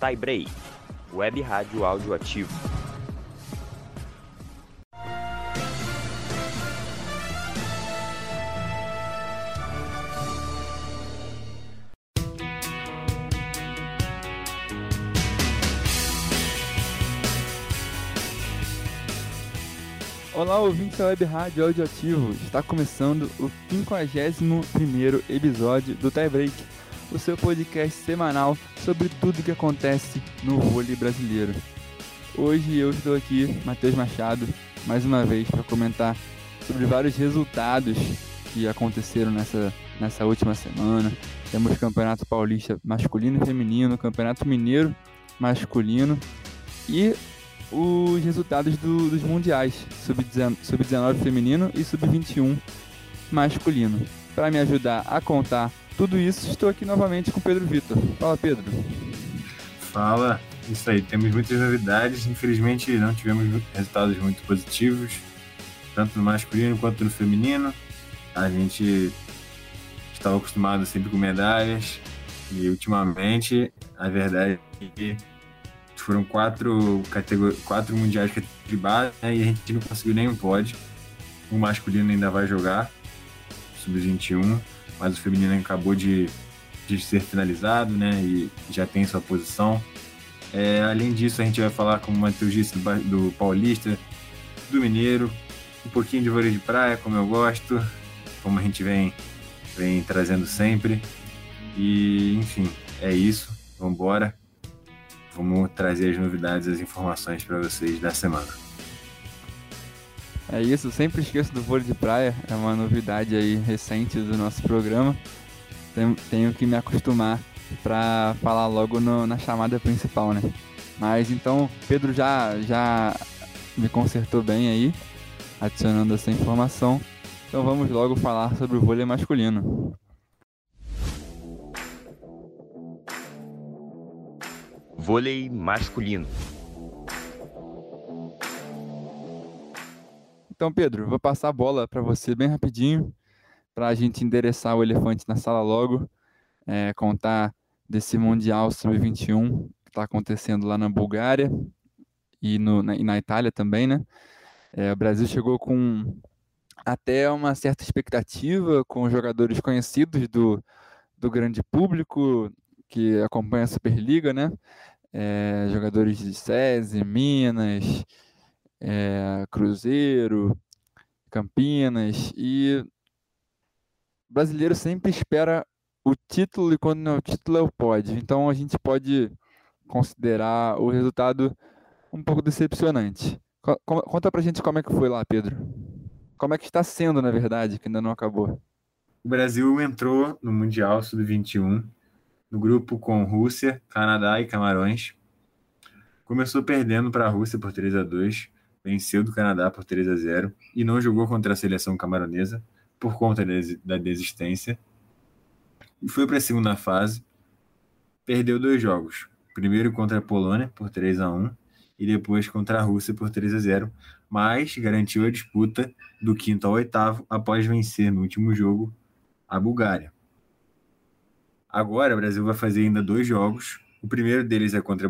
Tie Break, Web Rádio Áudio Ativo. Olá, ouvintes da Web Rádio Áudio Ativo. Está começando o 51º episódio do Tie Break, o seu podcast semanal sobre tudo que acontece no vôlei brasileiro. Hoje eu estou aqui, Matheus Machado, mais uma vez para comentar sobre vários resultados que aconteceram nessa última semana. Temos Campeonato Paulista masculino e feminino, Campeonato Mineiro masculino e os resultados dos mundiais, Sub-19 feminino e Sub-21 masculino. Para me ajudar a contar tudo isso, estou aqui novamente com o Pedro Vitor. Fala, Pedro. Fala, isso aí, temos muitas novidades, infelizmente não tivemos resultados muito positivos, tanto no masculino quanto no feminino. A gente estava acostumado sempre com medalhas e ultimamente a verdade é que foram quatro mundiais de base, né, e a gente não conseguiu nem um pódio. O masculino ainda vai jogar, Sub-21, mas o feminino acabou de ser finalizado, né, e já tem sua posição. Além disso, a gente vai falar, como o Matheus disse, do Paulista, do Mineiro, um pouquinho de vôlei de praia, como eu gosto, como a gente vem trazendo sempre. E, enfim, é isso. Vamos embora. Vamos trazer as novidades, as informações para vocês da semana. É isso, sempre esqueço do vôlei de praia, é uma novidade aí recente do nosso programa. Tenho que me acostumar para falar logo na chamada principal, né? Mas então, Pedro já me consertou bem aí, adicionando essa informação. Então vamos logo falar sobre o vôlei masculino. Vôlei masculino. Então, Pedro, vou passar a bola para você bem rapidinho, para a gente endereçar o elefante na sala logo, contar desse Mundial Sub-21 que está acontecendo lá na Bulgária e na Itália também, né? O Brasil chegou com até uma certa expectativa, com jogadores conhecidos do grande público que acompanha a Superliga, né? Jogadores de SESI, Minas, Cruzeiro, Campinas, e o brasileiro sempre espera o título, e quando não é o título é o pódio. Então a gente pode considerar o resultado um pouco decepcionante. Conta pra gente como é que foi lá, Pedro. Como é que está sendo, na verdade, que ainda não acabou. O Brasil entrou no Mundial Sub-21, no grupo com Rússia, Canadá e Camarões. Começou perdendo para a Rússia por 3-2, venceu do Canadá por 3-0 e não jogou contra a seleção camaronesa por conta da desistência. E foi para a segunda fase, perdeu 2 jogos. Primeiro contra a Polônia por 3-1 e depois contra a Rússia por 3-0, mas garantiu a disputa do 5º ao 8º após vencer no último jogo a Bulgária. Agora o Brasil vai fazer ainda 2 jogos. O primeiro deles é contra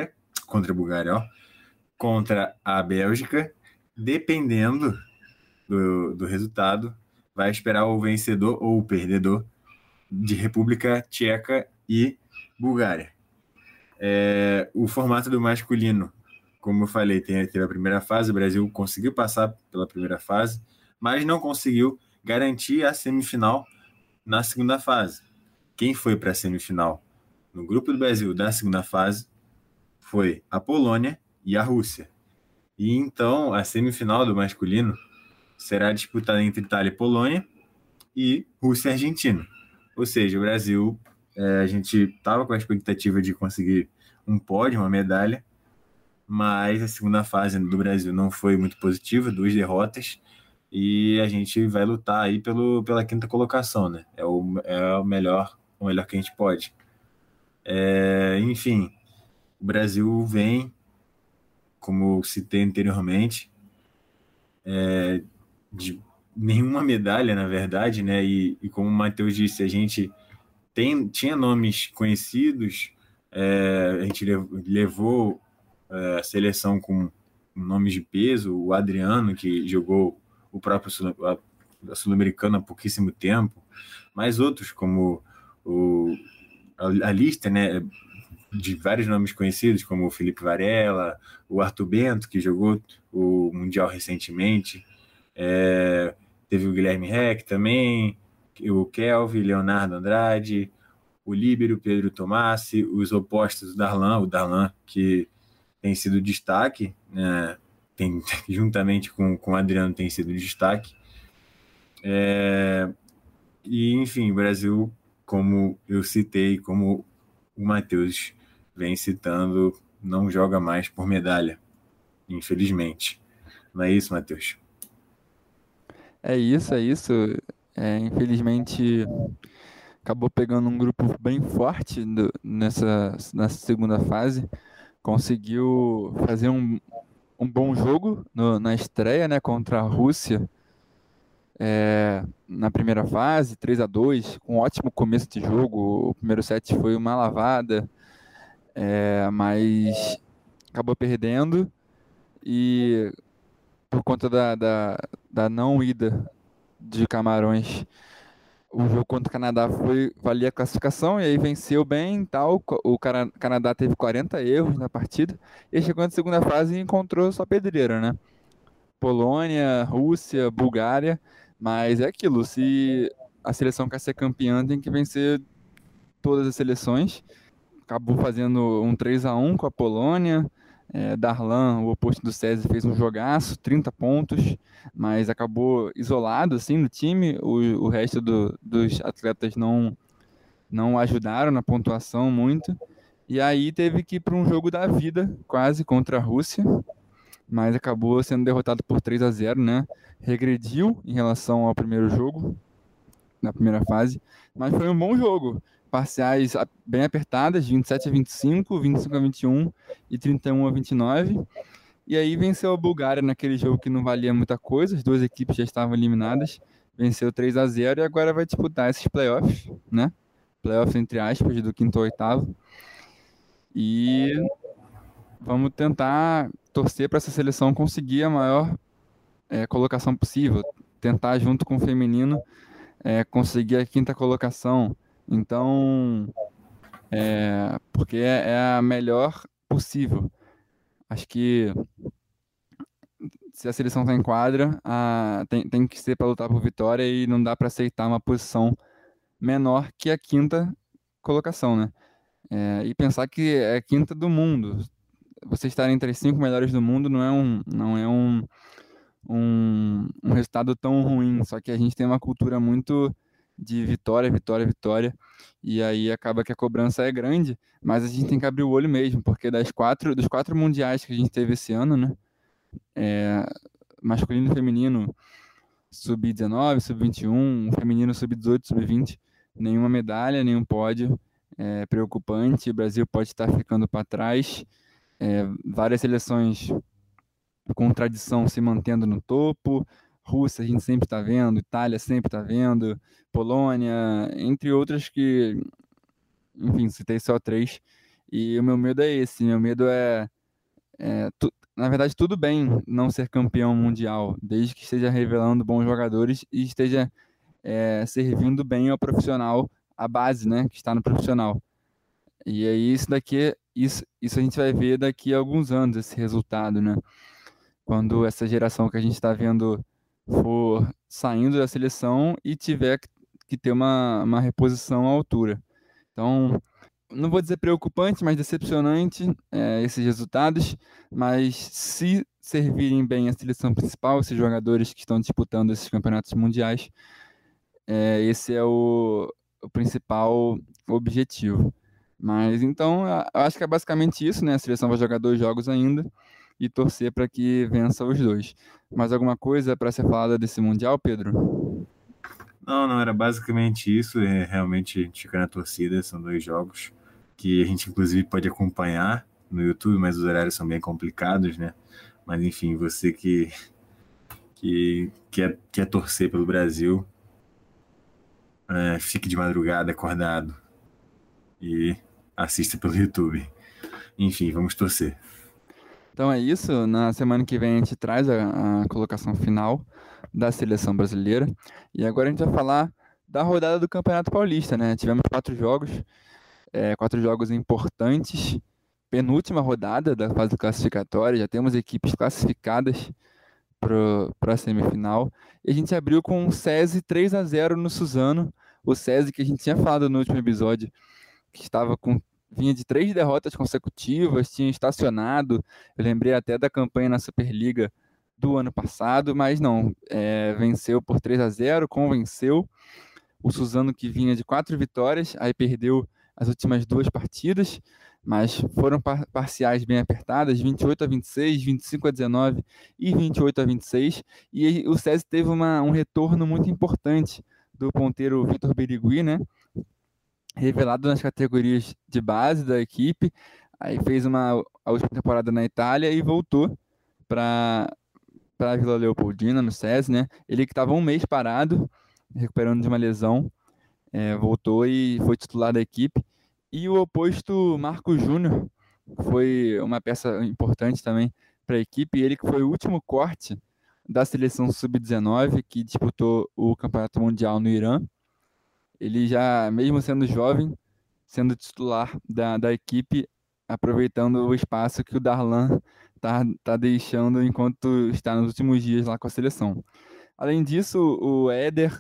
a Bélgica. Dependendo do resultado, vai esperar o vencedor ou o perdedor de República Tcheca e Bulgária. O formato do masculino, como eu falei, teve a primeira fase. O Brasil conseguiu passar pela primeira fase, mas não conseguiu garantir a semifinal na segunda fase. Quem foi para a semifinal no grupo do Brasil da segunda fase foi a Polônia e a Rússia. E então a semifinal do masculino será disputada entre Itália e Polônia e Rússia e Argentina. Ou seja, o Brasil, a gente estava com a expectativa de conseguir um pódio, uma medalha, mas a segunda fase do Brasil não foi muito positiva, 2 derrotas, e a gente vai lutar aí pela 5ª colocação, né? É o melhor que a gente pode. Enfim, o Brasil vem, como citei anteriormente, de nenhuma medalha, na verdade, né? E como o Matheus disse, a gente tinha nomes conhecidos, A gente levou a seleção com nomes de peso, o Adriano, que jogou o próprio Sul-Americano há pouquíssimo tempo, mas outros como a lista, né, de vários nomes conhecidos, como o Felipe Varela, o Arthur Bento, que jogou o Mundial recentemente, teve o Guilherme Reck também, o Kelvin, Leonardo Andrade, o Líbero, Pedro Tomassi, os opostos do Darlan, o Darlan, que tem sido destaque, né, juntamente com o Adriano tem sido destaque. E, enfim, o Brasil, como eu citei, como o Matheus vem citando, não joga mais por medalha, infelizmente. Não é isso, Matheus? É isso, é isso. Infelizmente, acabou pegando um grupo bem forte nessa segunda fase. Conseguiu fazer um bom jogo na estreia, né, contra a Rússia, na primeira fase, 3-2, com um ótimo começo de jogo. O primeiro set foi uma lavada, mas acabou perdendo e por conta da não ida de Camarões, o jogo contra o Canadá valia a classificação e aí venceu bem e tal. O Canadá teve 40 erros na partida e aí chegou na segunda fase e encontrou só pedreira, né? Polônia, Rússia, Bulgária, mas é aquilo, se a seleção quer ser campeã, tem que vencer todas as seleções. Acabou fazendo um 3-1 com a Polônia. Darlan, o oposto do César, fez um jogaço, 30 pontos, mas acabou isolado assim no time. O resto dos atletas não ajudaram na pontuação muito. E aí teve que ir para um jogo da vida, quase, contra a Rússia, mas acabou sendo derrotado por 3-0, né? Regrediu em relação ao primeiro jogo, na primeira fase, mas foi um bom jogo. Parciais bem apertadas, 27-25, 25-21 e 31-29. E aí venceu a Bulgária naquele jogo que não valia muita coisa, as duas equipes já estavam eliminadas. Venceu 3-0 e agora vai disputar esses playoffs, né? Playoffs entre aspas, do quinto ao oitavo. E vamos tentar torcer para essa seleção conseguir a maior colocação possível. Tentar, junto com o feminino, conseguir a quinta colocação. Então, porque é a melhor possível. Acho que se a seleção está em quadra, tem que ser para lutar por vitória e não dá para aceitar uma posição menor que a quinta colocação, né? E pensar que é a quinta do mundo. Você estar entre as 5 melhores do mundo não é um resultado tão ruim, só que a gente tem uma cultura muito de vitória, vitória, vitória, e aí acaba que a cobrança é grande, mas a gente tem que abrir o olho mesmo, porque dos quatro mundiais que a gente teve esse ano, né, masculino e feminino, sub-19, sub-21, feminino sub-18, sub-20, nenhuma medalha, nenhum pódio, preocupante, o Brasil pode estar ficando para trás, várias seleções com tradição se mantendo no topo. Rússia a gente sempre está vendo, Itália sempre está vendo, Polônia, entre outras que, enfim, citei só 3. E o meu medo é esse, meu medo na verdade, tudo bem não ser campeão mundial, desde que esteja revelando bons jogadores e esteja servindo bem ao profissional, a base, né, que está no profissional. E aí isso a gente vai ver daqui a alguns anos, esse resultado, né? Quando essa geração que a gente está vendo for saindo da seleção e tiver que ter uma reposição à altura. Então, não vou dizer preocupante, mas decepcionante esses resultados, mas se servirem bem a seleção principal, esses jogadores que estão disputando esses campeonatos mundiais, esse é o principal objetivo. Mas então, eu acho que é basicamente isso, né? A seleção vai jogar 2 jogos ainda e torcer para que vença os 2. Mais alguma coisa para ser falada desse Mundial, Pedro? Não, era basicamente isso. Realmente a gente fica na torcida, são 2 jogos que a gente inclusive pode acompanhar no YouTube, mas os horários são bem complicados, né? Mas enfim, você que quer torcer pelo Brasil, fique de madrugada acordado e assista pelo YouTube. Enfim, vamos torcer. Então é isso. Na semana que vem a gente traz a colocação final da seleção brasileira. E agora a gente vai falar da rodada do Campeonato Paulista, né? Tivemos 4 jogos importantes. Penúltima rodada da fase classificatória. Já temos equipes classificadas para a semifinal. E a gente abriu com o SESI 3-0 no Suzano. O SESI que a gente tinha falado no último episódio, que vinha de 3 derrotas consecutivas, tinha estacionado. Eu lembrei até da campanha na Superliga do ano passado, mas não, venceu por 3-0, convenceu. O Suzano que vinha de 4 vitórias, aí perdeu as últimas 2 partidas, mas foram parciais bem apertadas, 28-26, 25-19 e 28-26. E o SESI teve um retorno muito importante do ponteiro Vitor Birigui, né? Revelado nas categorias de base da equipe, aí fez a última temporada na Itália e voltou para a Vila Leopoldina, no SESI, né? Ele que estava um mês parado, recuperando de uma lesão, voltou e foi titular da equipe. E o oposto, Marco Júnior, foi uma peça importante também para a equipe, ele que foi o último corte da seleção sub-19, que disputou o Campeonato Mundial no Irã. Ele já, mesmo sendo jovem, sendo titular da equipe, aproveitando o espaço que o Darlan tá deixando enquanto está nos últimos dias lá com a seleção. Além disso, o Éder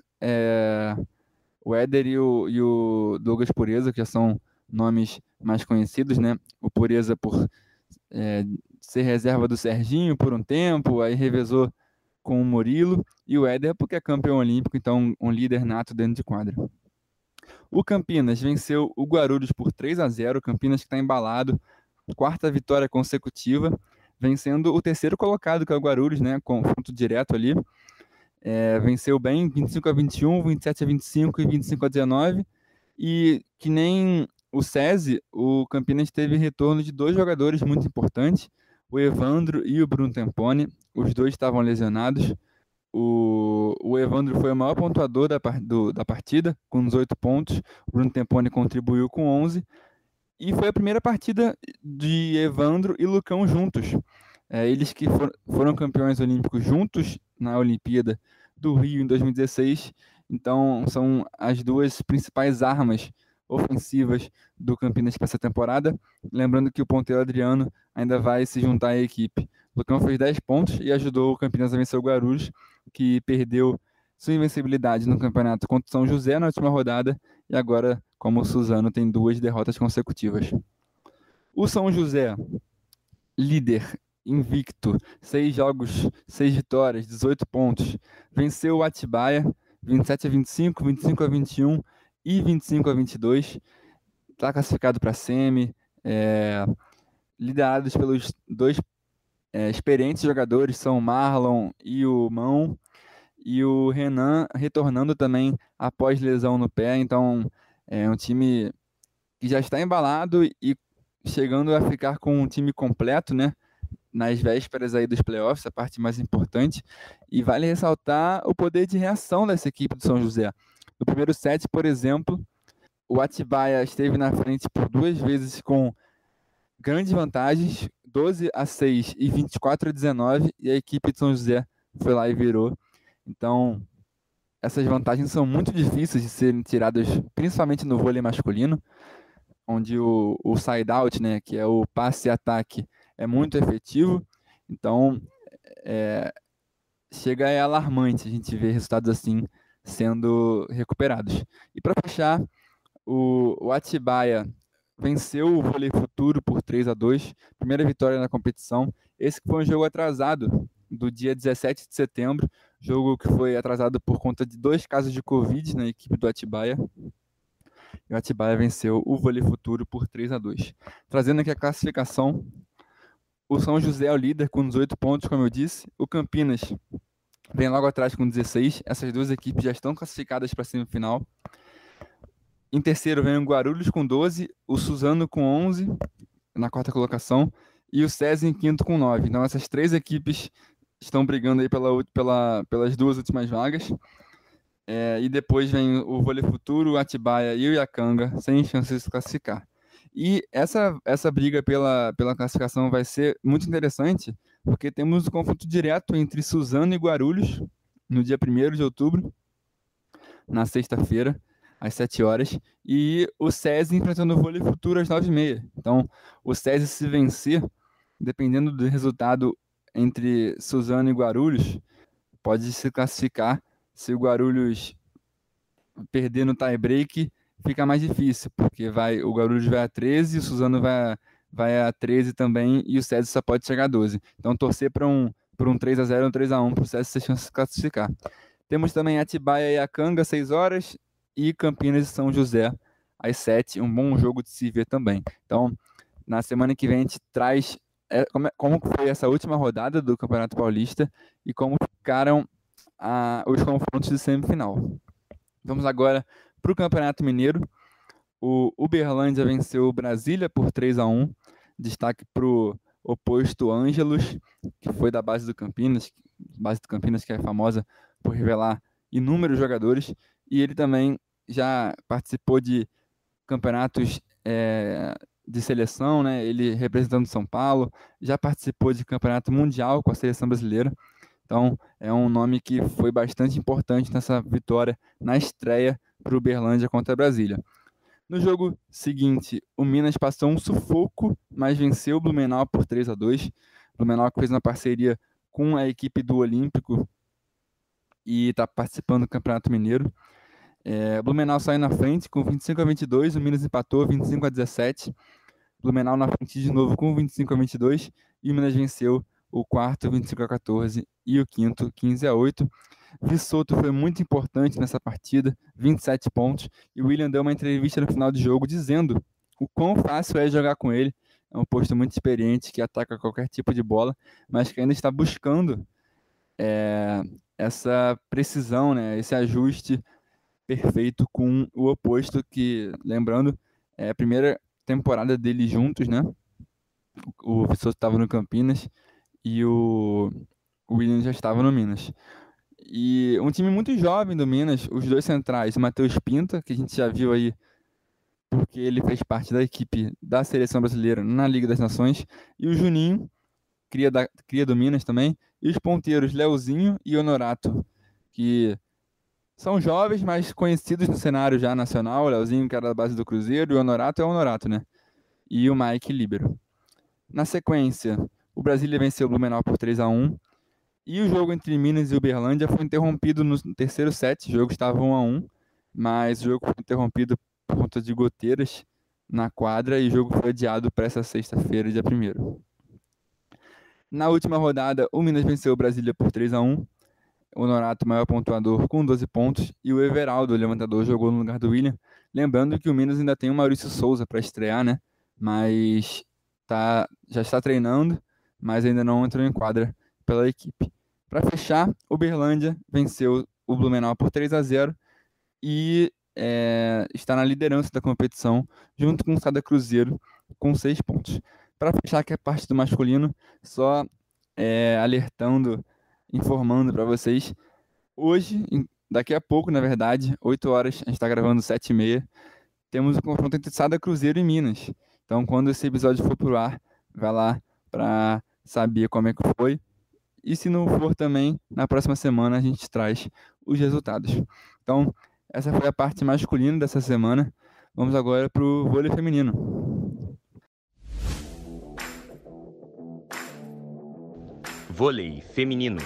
e o Douglas Pureza, que já são nomes mais conhecidos, né? O Pureza por ser reserva do Serginho por um tempo, aí revezou com o Murilo, e o Éder porque é campeão olímpico, então um líder nato dentro de quadra. O Campinas venceu o Guarulhos por 3-0, o Campinas que está embalado, 4ª vitória consecutiva, vencendo o terceiro colocado, que é o Guarulhos, né, confronto direto ali. Venceu bem, 25-21, 27-25 e 25-19, e que nem o SESI, o Campinas teve retorno de 2 jogadores muito importantes, o Evandro e o Bruno Tempone, os dois estavam lesionados. O Evandro foi o maior pontuador da partida, com 18 pontos. O Bruno Tempone contribuiu com 11. E foi a primeira partida de Evandro e Lucão juntos. Eles que foram campeões olímpicos juntos na Olimpíada do Rio em 2016. Então, são as 2 principais armas ofensivas do Campinas para essa temporada. Lembrando que o ponteiro Adriano ainda vai se juntar à equipe. O Lucão fez 10 pontos e ajudou o Campinas a vencer o Guarulhos, que perdeu sua invencibilidade no campeonato contra o São José na última rodada, e agora, como o Suzano, tem 2 derrotas consecutivas. O São José, líder, invicto, 6 jogos, 6 vitórias, 18 pontos, venceu o Atibaia, 27-25, 25-21 e 25-22, está classificado para a semi, liderados pelos 2 experientes jogadores, são o Marlon e o Mão, e o Renan retornando também após lesão no pé. Então é um time que já está embalado e chegando a ficar com um time completo, né, nas vésperas aí dos playoffs, a parte mais importante. E vale ressaltar o poder de reação dessa equipe do São José. No primeiro set, por exemplo, o Atibaia esteve na frente por 2 vezes com grandes vantagens, 12-6 e 24-19, e a equipe de São José foi lá e virou. Então, essas vantagens são muito difíceis de serem tiradas, principalmente no vôlei masculino, onde o side-out, né, que é o passe e ataque, é muito efetivo. Então, chega a alarmante a gente ver resultados assim sendo recuperados. E para fechar, o Atibaia venceu o Vôlei Futuro por 3-2, primeira vitória na competição. Esse foi um jogo atrasado do dia 17 de setembro, jogo que foi atrasado por conta de 2 casos de Covid na equipe do Atibaia. E o Atibaia venceu o Vôlei Futuro por 3-2. Trazendo aqui a classificação, o São José é o líder com 18 pontos, como eu disse. O Campinas vem logo atrás com 16. Essas 2 equipes já estão classificadas para a semifinal. Em terceiro vem o Guarulhos com 12, o Suzano com 11, na 4ª colocação, e o SESI em 5º com 9. Então essas 3 equipes estão brigando aí pelas 2 últimas vagas. E depois vem o Vôlei Futuro, o Atibaia e o Iacanga, sem chances de se classificar. E essa briga pela classificação vai ser muito interessante, porque temos o confronto direto entre Suzano e Guarulhos, no dia 1º de outubro, na sexta-feira, às 7 horas, e o SESI enfrentando o Vôlei Futuro às 9h30. Então, o SESI, se vencer, dependendo do resultado entre Suzano e Guarulhos, pode se classificar. Se o Guarulhos perder no tie-break, fica mais difícil, porque o Guarulhos vai a 13, o Suzano vai a 13 também, e o SESI só pode chegar a 12. Então, torcer para um 3-0 ou um 3-1 para o SESI ter chance de se classificar. Temos também Atibaia e Acanga, às 6 horas, e Campinas e São José, às 7. Um bom jogo de se ver também. Então, na semana que vem, a gente traz como foi essa última rodada do Campeonato Paulista e como ficaram os confrontos de semifinal. Vamos agora para o Campeonato Mineiro. O Uberlândia venceu o Brasília por 3-1. Destaque para o oposto Ângelos, que foi da base do Campinas, que é famosa por revelar inúmeros jogadores. E ele também já participou de campeonatos de seleção, né? Ele representando São Paulo, já participou de campeonato mundial com a seleção brasileira. Então, é um nome que foi bastante importante nessa vitória na estreia para o Uberlândia contra a Brasília. No jogo seguinte, o Minas passou um sufoco, mas venceu o Blumenau por 3-2. Blumenau que fez uma parceria com a equipe do Olímpico e está participando do Campeonato Mineiro. Blumenau saiu na frente com 25-22, o Minas empatou 25-17. Blumenau na frente de novo com 25-22 e o Minas venceu o quarto 25-14 e o quinto 15-8. Vissoto foi muito importante nessa partida, 27 pontos, e o William deu uma entrevista no final do jogo dizendo o quão fácil é jogar com ele. É um posto muito experiente que ataca qualquer tipo de bola, mas que ainda está buscando essa precisão, né, esse ajuste perfeito com o oposto, que, lembrando, é a primeira temporada deles juntos, né? O Vissoto estava no Campinas e o William já estava no Minas. E um time muito jovem do Minas, os dois centrais, o Matheus Pinta, que a gente já viu aí, porque ele fez parte da equipe da seleção brasileira na Liga das Nações, e o Juninho, cria do Minas também, e os ponteiros Leozinho e Honorato, que são jovens, mas conhecidos no cenário já nacional. O Leozinho, que era da base do Cruzeiro, e o Honorato é o Honorato, né? E o Mike líbero. Na sequência, o Brasília venceu o Blumenau por 3-1. E o jogo entre Minas e Uberlândia foi interrompido no terceiro set. O jogo estava 1-1, mas o jogo foi interrompido por conta de goteiras na quadra e o jogo foi adiado para essa sexta-feira, dia 1º. Na última rodada, o Minas venceu o Brasília por 3-1. O Honorato, maior pontuador, com 12 pontos, e o Everaldo, o levantador, jogou no lugar do William. Lembrando que o Minas ainda tem o Maurício Souza para estrear, né? Mas já está treinando, mas ainda não entrou em quadra pela equipe. Para fechar, o Uberlândia venceu o Blumenau por 3-0 e está na liderança da competição, junto com o Sada Cruzeiro, com 6 pontos. Para fechar, que é a parte do masculino, só alertando, informando para vocês, hoje, daqui a pouco, na verdade, 8 horas, a gente está gravando 7h30, temos o confronto entre Sada Cruzeiro e Minas. Então, quando esse episódio for pro ar, vai lá para saber como é que foi. E se não for também, na próxima semana a gente traz os resultados. Então, essa foi a parte masculina dessa semana. Vamos agora para o vôlei feminino. Vôlei feminino.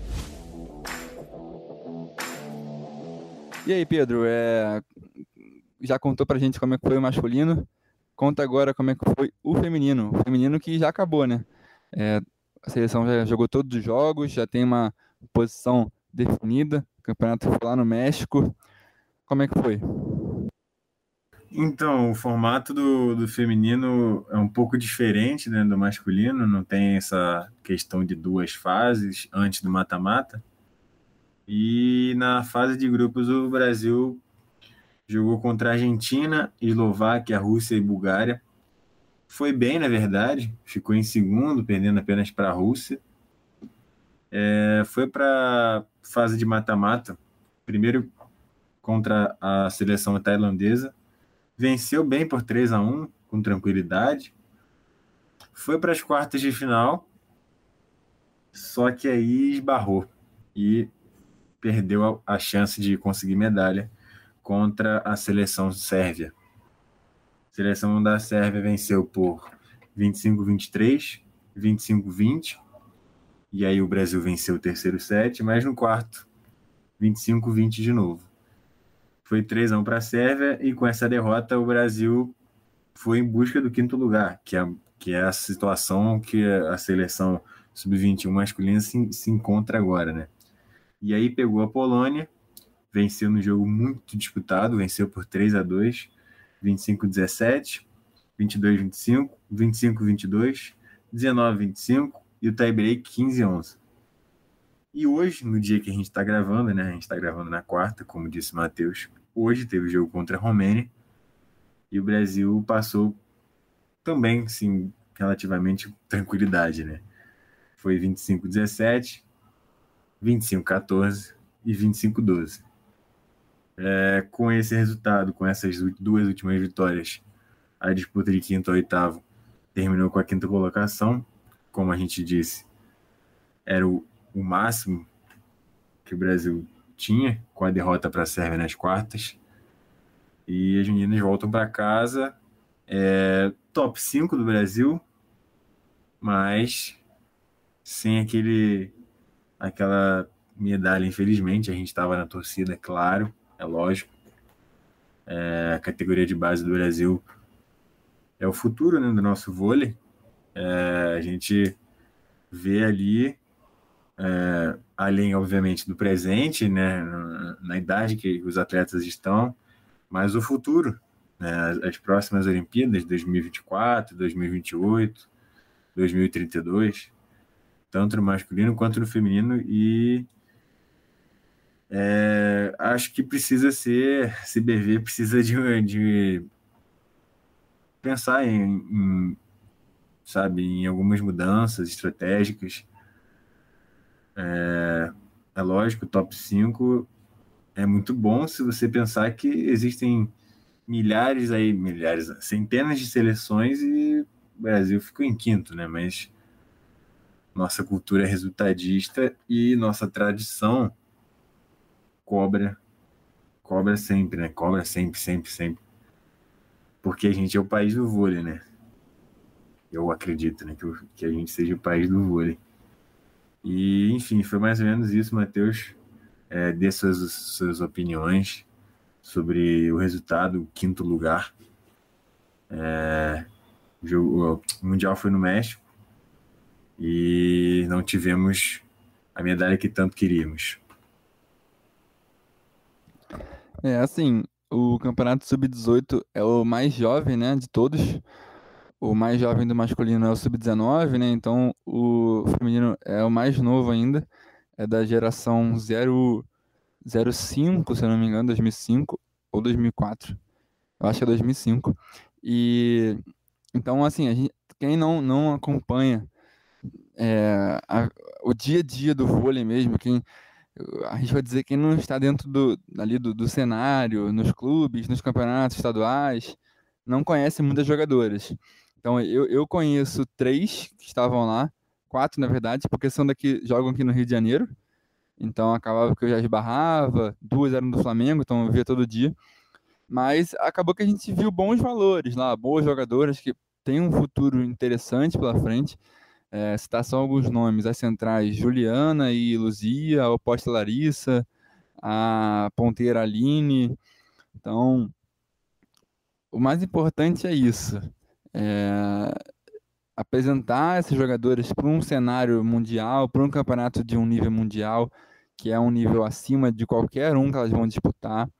E aí, Pedro, já contou pra gente como é que foi o masculino? Conta agora como é que foi o feminino. O feminino que já acabou, né? A seleção já jogou todos os jogos, já tem uma posição definida. O campeonato foi lá no México. Como é que foi? Então, o formato do feminino é um pouco diferente, né, do masculino. Não tem essa questão de 2 fases antes do mata-mata. E na fase de grupos, o Brasil jogou contra a Argentina, Eslováquia, Rússia e Bulgária. Foi bem, na verdade. Ficou em segundo, perdendo apenas para a Rússia. Foi para a fase de mata-mata. Primeiro contra a seleção tailandesa. Venceu bem por 3-1. com tranquilidade. Foi para as quartas de final, só que aí esbarrou e perdeu a chance de conseguir medalha contra a seleção sérvia. A seleção da Sérvia venceu por 25-23, 25-20, e aí o Brasil venceu o terceiro set, mas no quarto, 25-20 de novo. Foi 3-1 para a Sérvia, e com essa derrota o Brasil foi em busca do quinto lugar, que é a situação que a seleção sub-21 masculina se encontra agora, né? E aí pegou a Polônia, venceu no jogo muito disputado, venceu por 3-2, 25-17, 22-25, 25-22, 19-25 e o tie-break 15-11. E hoje, no dia que a gente está gravando, né? A gente está gravando na quarta, como disse o Matheus. Hoje teve o jogo contra a Romênia e o Brasil passou também, sim, relativamente tranquilidade, né? Foi 25-17, 25-14 e 25-12. Com esse resultado, com essas duas últimas vitórias, a disputa de quinto a oitavo terminou com a quinta colocação. Como a gente disse, era o máximo que o Brasil tinha, com a derrota para a Sérvia nas quartas. E as meninas voltam para casa, top 5 do Brasil, mas sem aquela medalha, infelizmente. A gente estava na torcida, claro, é lógico. A categoria de base do Brasil é o futuro, né, do nosso vôlei. A gente vê ali, além, obviamente, do presente, né, na idade que os atletas estão, mas o futuro, né, as próximas Olimpíadas, 2024, 2028, 2032, tanto no masculino quanto no feminino, e acho que precisa CBV precisa de pensar sabe, em algumas mudanças estratégicas. É lógico, o top 5 é muito bom se você pensar que existem centenas de seleções e o Brasil ficou em quinto, né? Mas nossa cultura é resultadista e nossa tradição cobra sempre, né? Cobra sempre, sempre, sempre. Porque a gente é o país do vôlei, né? Eu acredito, né, que a gente seja o país do vôlei. E, enfim, foi mais ou menos isso, Matheus. Dê suas opiniões sobre o resultado, o quinto lugar. O Mundial foi no México e não tivemos a medalha que tanto queríamos. Assim, o Campeonato Sub-18 é o mais jovem, né, de todos. O mais jovem do masculino é o Sub-19, né? Então o feminino é o mais novo ainda. É da geração 05, se eu não me engano, 2005 ou 2004. Eu acho que é 2005. E então, assim, quem não acompanha o dia a dia do vôlei mesmo, a gente vai dizer quem não está dentro do cenário, nos clubes, nos campeonatos estaduais, não conhece muitas jogadoras. Então, eu conheço 3 que estavam lá, 4 na verdade, porque jogam aqui no Rio de Janeiro. Então, acabava que eu já esbarrava, 2 eram do Flamengo, então eu via todo dia. Mas acabou que a gente viu bons valores lá, boas jogadoras que têm um futuro interessante pela frente. Citar só alguns nomes: as centrais Juliana e Luzia, a oposta Larissa, a ponteira Aline. Então, o mais importante é isso. Apresentar esses jogadores para um cenário mundial, para um campeonato de um nível mundial, que é um nível acima de qualquer um que elas vão disputar.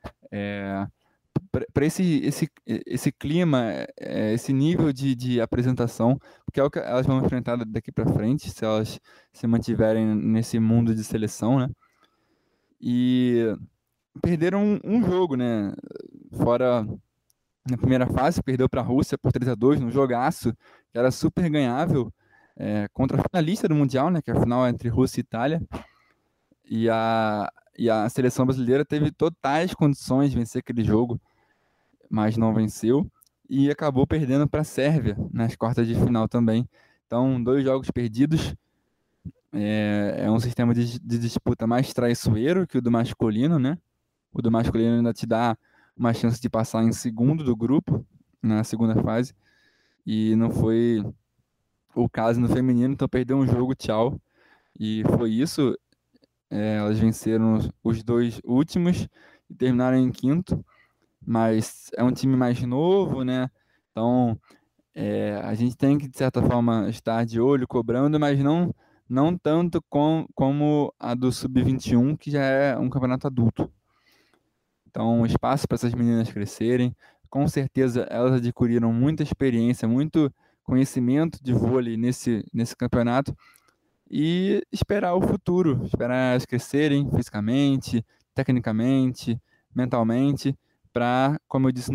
Para esse clima, esse nível de apresentação, porque é o que elas vão enfrentar daqui para frente, se elas se mantiverem nesse mundo de seleção, né? E perderam um jogo, né? Fora na primeira fase, perdeu para a Rússia por 3-2, num jogaço que era super ganhável, contra a finalista do Mundial, né? Que é a final entre Rússia e Itália. E a seleção brasileira teve totais condições de vencer aquele jogo, mas não venceu. e acabou perdendo para a Sérvia nas quartas de final também. Então, 2 jogos perdidos. É um sistema de disputa mais traiçoeiro que o do masculino, né? O do masculino ainda te dá uma chance de passar em segundo do grupo, na segunda fase, e não foi o caso no feminino, então perdeu um jogo, tchau. E foi isso. Elas venceram os 2 últimos e terminaram em quinto, mas é um time mais novo, né? Então a gente tem que, de certa forma, estar de olho, cobrando, mas não tanto como a do Sub-21, que já é um campeonato adulto. Então, espaço para essas meninas crescerem. Com certeza, elas adquiriram muita experiência, muito conhecimento de vôlei nesse campeonato e esperar o futuro, esperar elas crescerem fisicamente, tecnicamente, mentalmente, para, como eu disse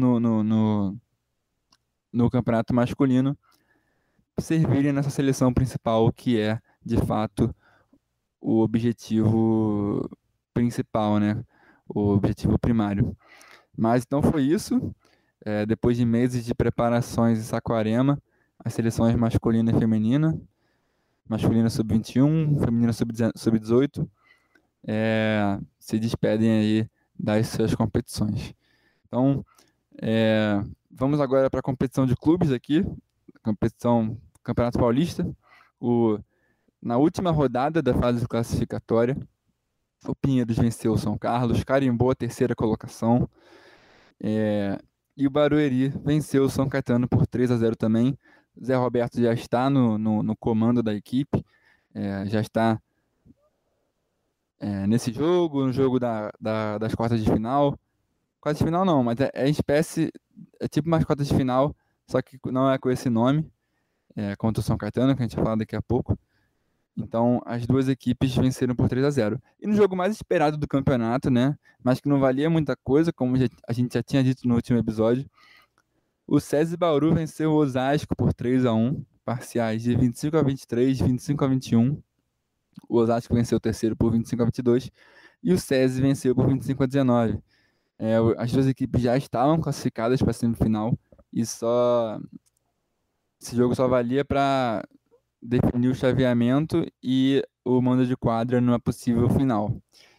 no campeonato masculino, servirem nessa seleção principal, que é, de fato, o objetivo principal, né? O objetivo primário. Mas então foi isso. Depois de meses de preparações em Saquarema, as seleções masculina e feminina, masculina sub-21, feminina sub-18, se despedem aí das suas competições. Então, vamos agora para a competição de clubes aqui, competição Campeonato Paulista. Na última rodada da fase classificatória, o Pinheiros venceu o São Carlos, carimbou a terceira colocação. E o Barueri venceu o São Caetano por 3-0 também. Zé Roberto já está no comando da equipe, já está nesse jogo, no jogo das quartas de final. Quartas de final não, mas é espécie, é tipo umas quartas de final, só que não é com esse nome, contra o São Caetano, que a gente vai falar daqui a pouco. Então, as duas equipes venceram por 3-0. E no jogo mais esperado do campeonato, né, mas que não valia muita coisa, como a gente já tinha dito no último episódio, o SESI Bauru venceu o Osasco por 3-1, parciais de 25-23, 25-21. O Osasco venceu o terceiro por 25-22 e o SESI venceu por 25-19. As duas equipes já estavam classificadas para a semifinal e esse jogo só valia para definir o chaveamento e o mando de quadra numa possível final.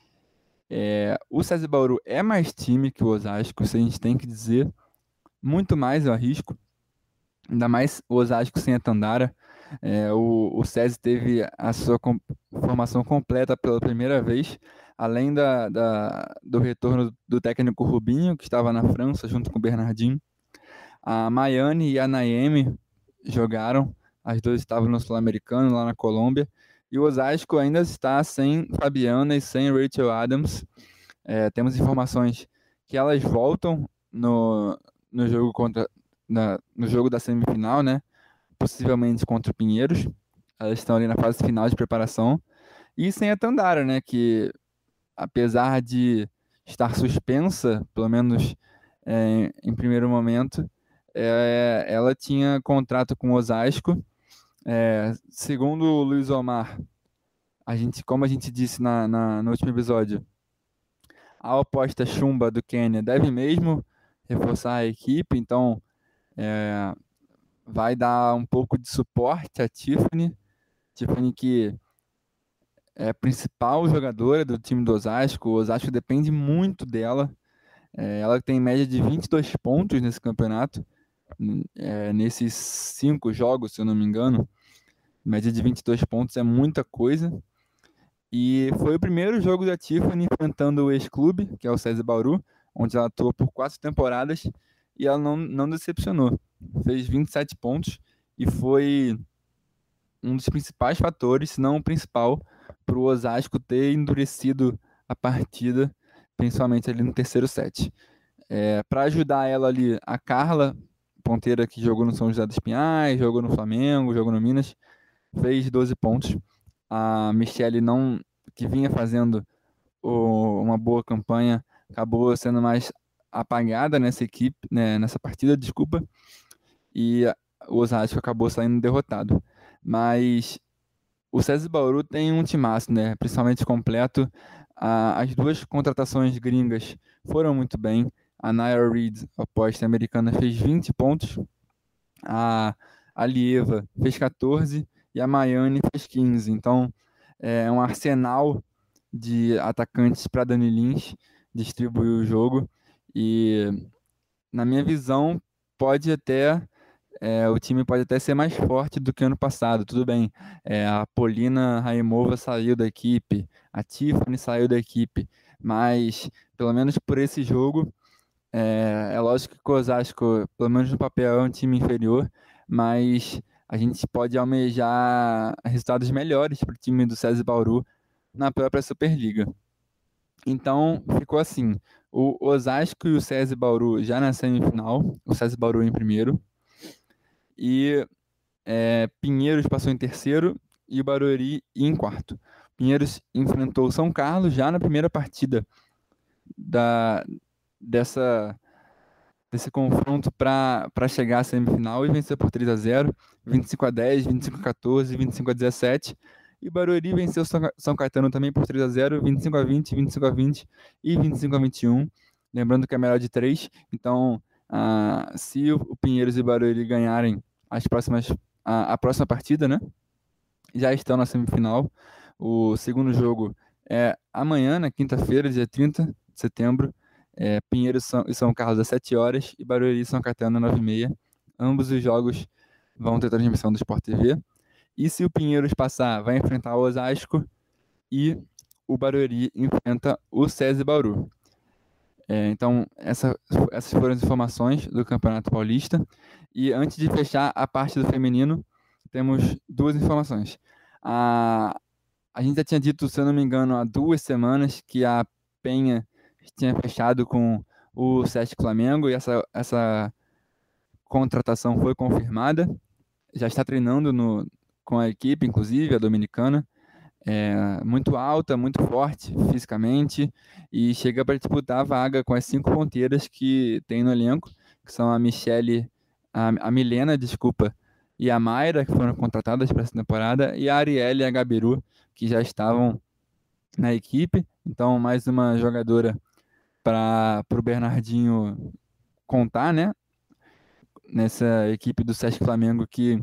O SESI Bauru é mais time que o Osasco, isso a gente tem que dizer. Muito mais, eu arrisco. Ainda mais o Osasco sem a Tandara. O SESI teve a sua formação completa pela primeira vez, além do retorno do técnico Rubinho, que estava na França junto com o Bernardinho. A Maiane e a Naemi jogaram, as duas estavam no Sul-Americano, lá na Colômbia. E o Osasco ainda está sem Fabiana e sem Rachel Adams. Temos informações que elas voltam no jogo no jogo da semifinal, né? Possivelmente contra o Pinheiros. Elas estão ali na fase final de preparação. E sem a Tandara, né? Que apesar de estar suspensa, pelo menos em primeiro momento, ela tinha contrato com o Osasco. Segundo o Luiz Omar, como a gente disse no último episódio, a oposta chumba do Quênia deve mesmo reforçar a equipe, então vai dar um pouco de suporte a Tiffany. Tiffany, que é a principal jogadora do time do Osasco. O Osasco depende muito dela. Ela tem média de 22 pontos nesse campeonato, nesses 5 jogos, se eu não me engano. Média de 22 pontos é muita coisa. E foi o primeiro jogo da Tiffany enfrentando o ex-clube, que é o SESI Bauru, onde ela atuou por 4 temporadas, e ela não decepcionou. Fez 27 pontos e foi um dos principais fatores, se não o principal, para o Osasco ter endurecido a partida, principalmente ali no terceiro set. Para ajudar ela ali, a Carla, ponteira que jogou no São José dos Pinhais, jogou no Flamengo, jogou no Minas, fez 12 pontos. A Michele, que vinha fazendo uma boa campanha, acabou sendo mais apagada nessa equipe, né, nessa partida, desculpa, e o Osasco acabou saindo derrotado. Mas o SESI Bauru tem um timaço, né, principalmente completo. As duas contratações gringas foram muito bem. a Naya Reid, a aposta americana, fez 20 pontos, a Alieva fez 14 e a Maiane fez 15. Então, é um arsenal de atacantes para Dani Lins distribuir o jogo. E, na minha visão, o time pode até ser mais forte do que ano passado. Tudo bem, a Polina Raimova saiu da equipe, a Tiffany saiu da equipe, mas pelo menos por esse jogo, é lógico que o Osasco, pelo menos no papel, é um time inferior, mas a gente pode almejar resultados melhores para o time do César Bauru na própria Superliga. Então, ficou assim, o Osasco e o César Bauru já na semifinal, o César Bauru em primeiro, e Pinheiros passou em terceiro e o Barueri em quarto. Pinheiros enfrentou o São Carlos já na primeira partida desse confronto para chegar à semifinal e venceu por 3-0, 25-10, 25-14, 25-17. E o Barueri venceu o São Caetano também por 3-0, 25-20, 25-20 e 25-21. Lembrando que é melhor de 3. Então, se o Pinheiros e o Barueri ganharem a próxima partida, né? Já estão na semifinal. O segundo jogo é amanhã, na quinta-feira, dia 30 de setembro. Pinheiros e São Carlos às 7 horas e Barueri e São Caetano às 9h30. Ambos os jogos vão ter transmissão do Sport TV. E se o Pinheiros passar, vai enfrentar o Osasco e o Barueri enfrenta o César Bauru. Então, essas foram as informações do Campeonato Paulista. E antes de fechar a parte do feminino, temos duas informações. A gente já tinha dito, se eu não me engano, há 2 semanas que a Penha tinha fechado com o Sesc Flamengo e essa contratação foi confirmada. Já está treinando com a equipe, inclusive, a dominicana. Muito alta, muito forte fisicamente e chega para disputar a vaga com as 5 ponteiras que tem no elenco, que são a Milena, desculpa, e a Mayra, que foram contratadas para essa temporada, e a Arielle e a Gabiru, que já estavam na equipe. Então, mais uma jogadora para o Bernardinho contar, né? Nessa equipe do Sesc Flamengo que,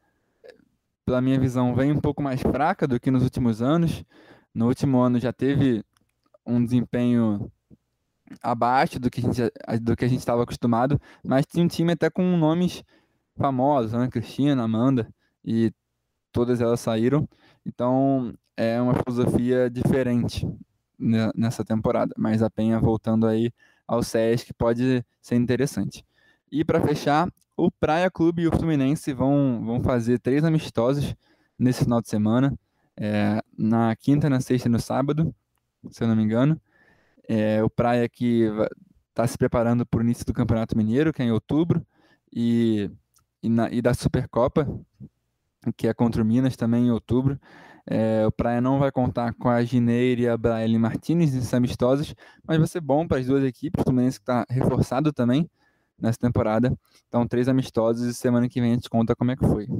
pela minha visão, vem um pouco mais fraca do que nos últimos anos. No último ano já teve um desempenho abaixo do que a gente estava acostumado, mas tinha um time até com nomes famosos, Ana Cristina, Amanda, e todas elas saíram. Então é uma filosofia diferente nessa temporada, mas a Penha voltando aí ao Sesc pode ser interessante. E para fechar, o Praia Clube e o Fluminense vão fazer 3 amistosos nesse final de semana, na quinta, na sexta e no sábado, se eu não me engano. O Praia que está se preparando para o início do Campeonato Mineiro, que é em outubro, e da Supercopa, que é contra o Minas também em outubro. O Praia não vai contar com a Gineira e a Braille Martinez nesses amistosos, mas vai ser bom para as duas equipes. O Fluminense está reforçado também nessa temporada. Então, 3 amistosos e semana que vem a gente conta como é que foi.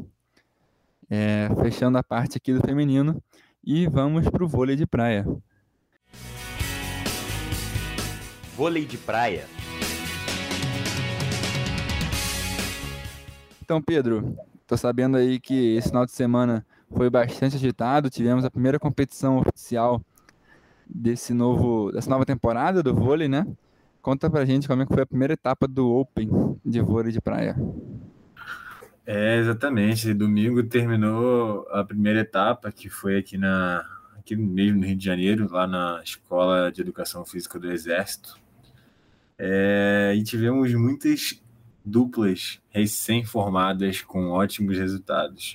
Fechando a parte aqui do feminino e vamos para o vôlei de praia. Vôlei de praia. Então, Pedro, tô sabendo aí que esse final de semana foi bastante agitado. Tivemos a primeira competição oficial dessa nova temporada do vôlei, né? Conta pra gente como é que foi a primeira etapa do Open de vôlei de praia. Exatamente. Domingo terminou a primeira etapa, que foi aqui mesmo no Rio de Janeiro, lá na Escola de Educação Física do Exército. E tivemos muitas duplas recém-formadas com ótimos resultados.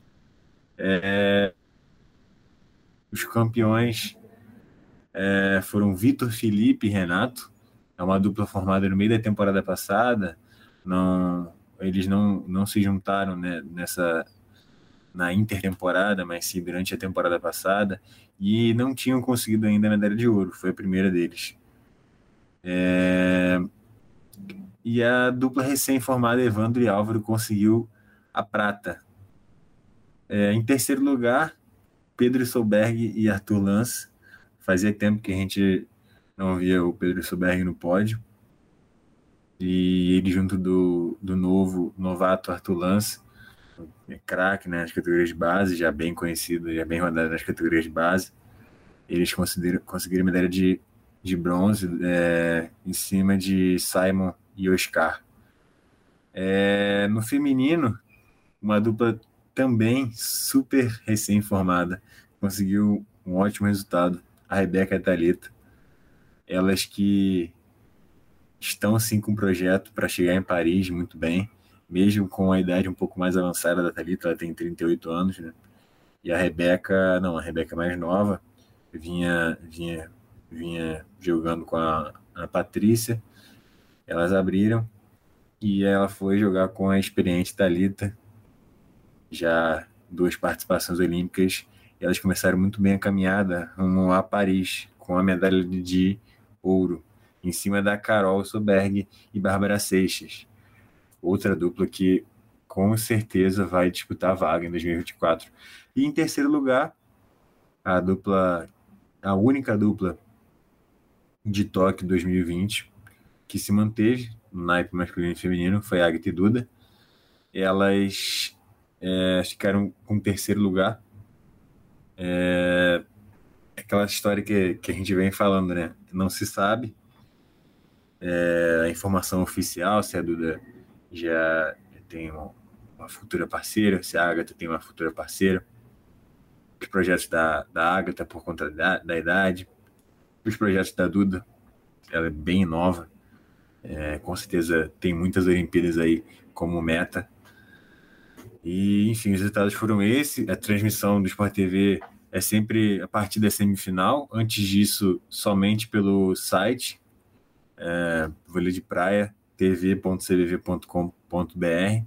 Os campeões foram Vitor Felipe e Renato. É uma dupla formada no meio da temporada passada. Eles não se juntaram, né, na intertemporada, mas sim durante a temporada passada, e não tinham conseguido ainda a medalha de ouro. Foi a primeira deles. E a dupla recém-formada Evandro e Álvaro conseguiu a prata. Em terceiro lugar, Pedro Solberg e Arthur Lance. Fazia tempo que a gente não via o Pedro Solberg no pódio. E ele junto do novato Arthur Lance, é craque, né, nas categorias de base, já bem conhecido, já bem rodado nas categorias de base. Eles conseguiram medalha de bronze em cima de Simon e Oscar. No feminino, uma dupla também super recém-formada conseguiu um ótimo resultado, a Rebeca e a Thalita. Elas que estão sim com um projeto para chegar em Paris muito bem, mesmo com a idade um pouco mais avançada da Thalita, ela tem 38 anos, né? E a Rebeca, não, a Rebeca é mais nova, vinha jogando com a Patrícia. Elas abriram e ela foi jogar com a experiente Thalita, já 2 participações olímpicas, e elas começaram muito bem a caminhada rumo a Paris, com a medalha de ouro, em cima da Carol Soberg e Bárbara Seixas, outra dupla que com certeza vai disputar a vaga em 2024. E em terceiro lugar, a única dupla de Tóquio 2020 que se manteve no naipe masculino e feminino foi a Agatha e Duda. Elas ficaram com terceiro lugar. Aquela história que a gente vem falando, né? Não se sabe a informação oficial, se a Duda já tem uma futura parceira, se a Agatha tem uma futura parceira, os projetos da Agatha por conta da idade, os projetos da Duda, ela é bem nova, com certeza tem muitas Olimpíadas aí como meta. E, enfim, os resultados foram esses. A transmissão do Sport TV é sempre a partir da semifinal. Antes disso, somente pelo site vôlei de praia, tv.cbv.com.br.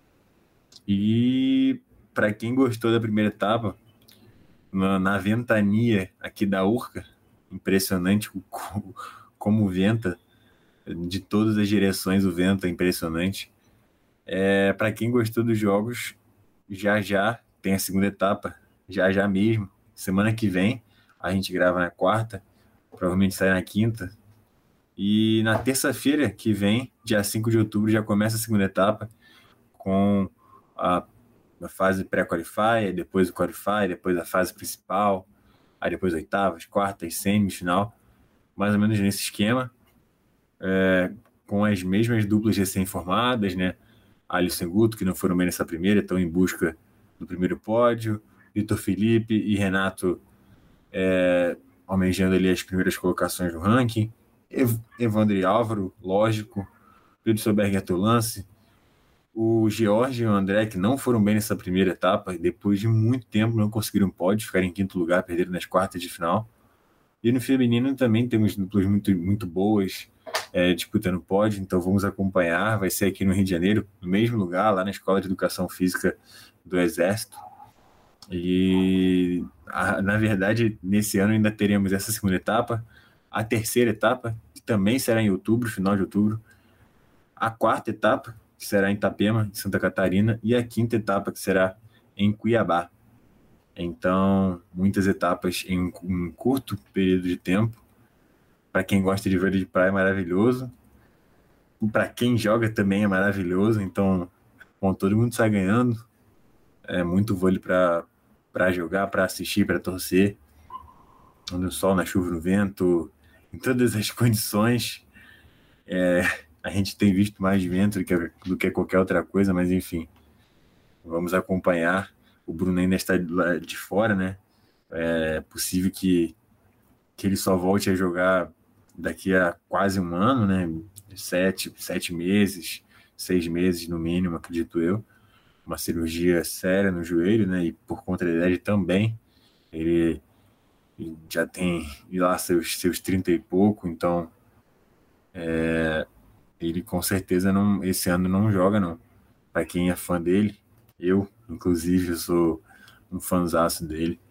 E para quem gostou da primeira etapa, na ventania aqui da Urca, impressionante como venta, de todas as direções o vento é impressionante. Para quem gostou dos jogos, já tem a segunda etapa, já mesmo. Semana que vem, a gente grava na quarta, provavelmente sai na quinta. E na terça-feira que vem, dia 5 de outubro, já começa a segunda etapa, com a fase pré-qualify, depois o qualify, depois a fase principal, aí depois oitavas, quartas, semifinal, mais ou menos nesse esquema, com as mesmas duplas recém-formadas, né? Alisson e Guto, que não foram bem nessa primeira, estão em busca do primeiro pódio, Vitor Felipe e Renato almejando ali as primeiras colocações no ranking, Evandro e Álvaro, lógico, Pedro Soberg e Arthur Lance, o George e o André, que não foram bem nessa primeira etapa, depois de muito tempo não conseguiram pódio, ficaram em quinto lugar, perderam nas quartas de final. E no feminino também temos duplas muito, muito boas disputando pódio, então vamos acompanhar. Vai ser aqui no Rio de Janeiro, no mesmo lugar, lá na Escola de Educação Física do Exército. E, na verdade, nesse ano ainda teremos essa segunda etapa, a terceira etapa, que também será em outubro, final de outubro, a quarta etapa, que será em Itapema, em Santa Catarina, e a quinta etapa, que será em Cuiabá. Então, muitas etapas em um curto período de tempo. Para quem gosta de vôlei de praia é maravilhoso. Para quem joga também é maravilhoso. Então, bom, todo mundo sai ganhando. É muito vôlei para jogar, para assistir, para torcer. No sol, na chuva, no vento, em todas as condições. A gente tem visto mais vento do que qualquer outra coisa, mas enfim, vamos acompanhar. O Bruno ainda está de fora, né? É possível que ele só volte a jogar daqui a quase um ano, né? 7 meses, 6 meses no mínimo, acredito eu. Uma cirurgia séria no joelho, né? E por conta da idade também. Ele já tem lá seus 30 e pouco, então ele com certeza esse ano não joga, não. Para quem é fã dele, inclusive, eu sou um fãzaço dele.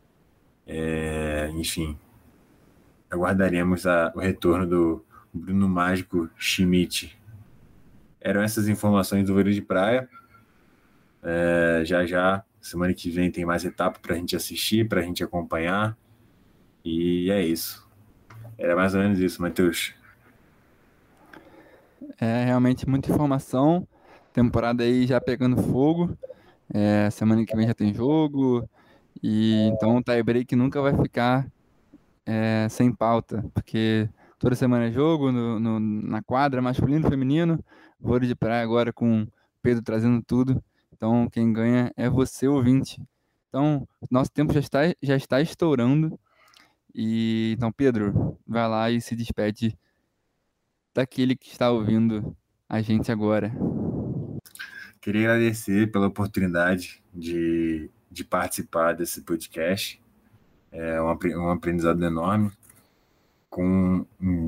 Enfim, aguardaremos o retorno do Bruno Mágico Schmidt. Eram essas informações do vôlei de praia. Já, semana que vem tem mais etapa para a gente assistir, para a gente acompanhar. E é isso. Era mais ou menos isso, Matheus. É realmente muita informação. Temporada aí já pegando fogo. Semana que vem já tem jogo. E então o tie-break nunca vai ficar sem pauta, porque toda semana é jogo na quadra, masculino, feminino, vôlei de praia agora com o Pedro trazendo tudo. Então quem ganha é você, ouvinte. Então, nosso tempo já está estourando. E então, Pedro, vai lá e se despede daquele que está ouvindo a gente agora. Queria agradecer pela oportunidade de participar desse podcast. É um aprendizado enorme com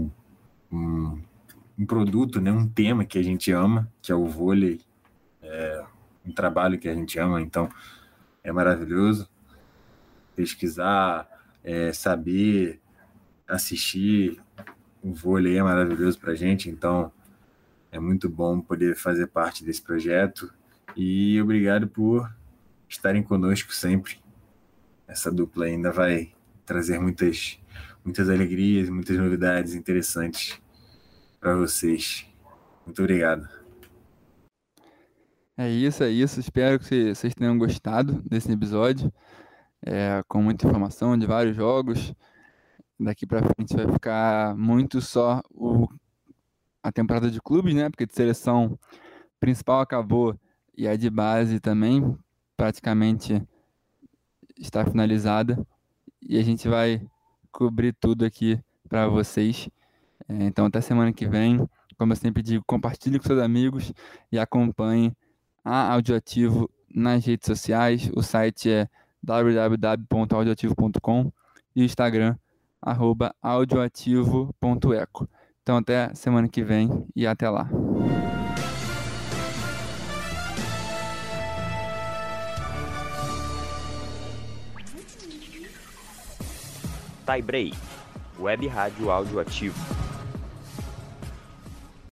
um produto, né, um tema que a gente ama, que é o vôlei, um trabalho que a gente ama, então é maravilhoso pesquisar, saber, assistir. O vôlei é maravilhoso para a gente, então é muito bom poder fazer parte desse projeto e obrigado por estarem conosco sempre. Essa dupla ainda vai trazer muitas alegrias, muitas novidades interessantes para vocês. Muito obrigado. É isso, é isso. Espero que vocês tenham gostado desse episódio, com muita informação de vários jogos. Daqui pra frente vai ficar muito só a temporada de clubes, né? Porque de seleção principal acabou e a de base também praticamente está finalizada. E a gente vai cobrir tudo aqui para vocês. Então até semana que vem. Como eu sempre digo, compartilhe com seus amigos e acompanhe a Audioativo nas redes sociais. O site é www.audioativo.com e o Instagram @audioativo.eco. Então até semana que vem e até lá. Tie Break, Web Rádio Audioativo.